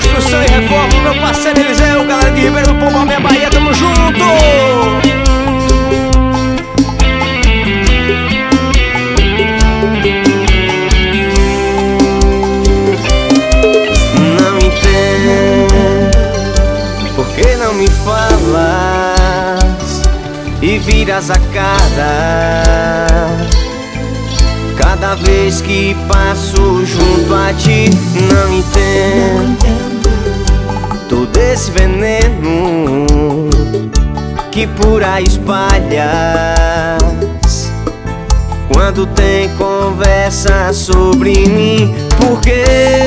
Construção e Reforma, meu parceiro Eliseu, galera de Ribeiro do Pombal, minha Bahia, tamo junto! Não entendo por que não me falas e viras a cara cada vez que passo junto a ti. Não entendo todo esse veneno que por aí espalhas quando tem conversa sobre mim. Por que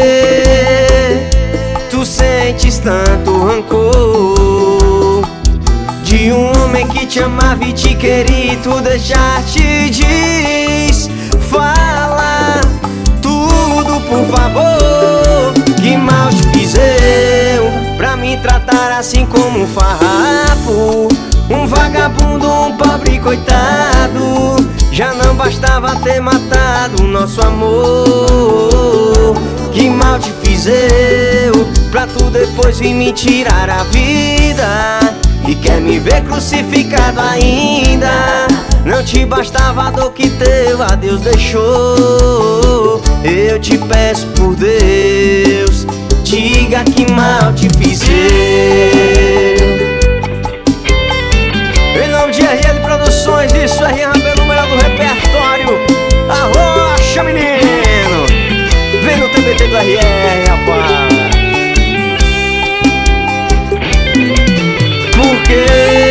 tu sentes tanto rancor de um homem que te amava e te queria e tu deixaste? Diz, fala tudo por favor. Que mal te fiz eu pra me tratar assim como um farrapo, um vagabundo, um pobre coitado? Já não bastava ter matado o nosso amor. Que mal te fiz eu pra tu depois vir me tirar a vida e quer me ver crucificado ainda? Não te bastava a dor que teu adeus deixou. Eu te peço por Deus, diga que mal te fiz eu. Em nome de RL Produções, isso é R. o melhor do repertório. Arrocha, menino, vem no TBT do RR, rapaz. Por que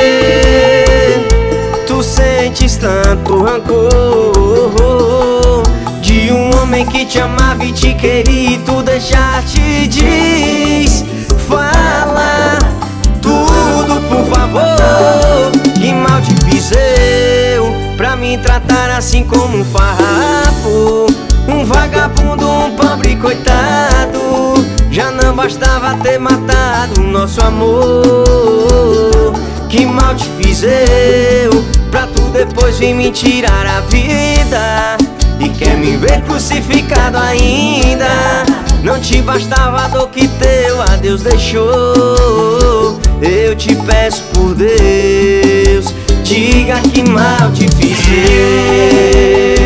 tu sentes tanto rancor de um homem que te amava e te queria e tu deixaste? Diz, fala tudo por favor. Que mal te fiz eu pra me tratar assim como um farrapo, um vagabundo, um pobre coitado? Já não bastava ter matado o nosso amor. Que mal te fiz eu pra tu depois vir me tirar a vida e quer me ver crucificado ainda? Não te bastava a dor que teu adeus deixou. Eu te peço por Deus, diga que mal te fiz eu.